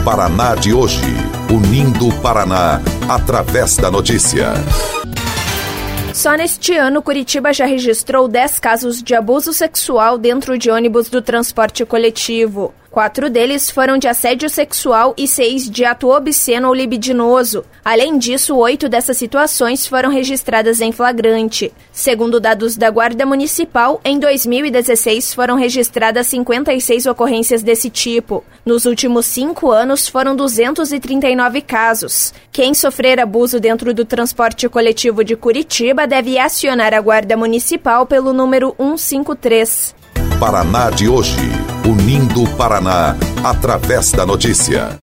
Paraná de hoje, unindo o Paraná através da notícia. Só neste ano, Curitiba já registrou 10 casos de abuso sexual dentro de ônibus do transporte coletivo. 4 deles foram de assédio sexual e 6 de ato obsceno ou libidinoso. Além disso, 8 dessas situações foram registradas em flagrante. Segundo dados da Guarda Municipal, em 2016 foram registradas 56 ocorrências desse tipo. Nos últimos 5 anos, foram 239 casos. Quem sofrer abuso dentro do transporte coletivo de Curitiba deve acionar a Guarda Municipal pelo número 153. Paraná de hoje, unindo o Paraná através da notícia.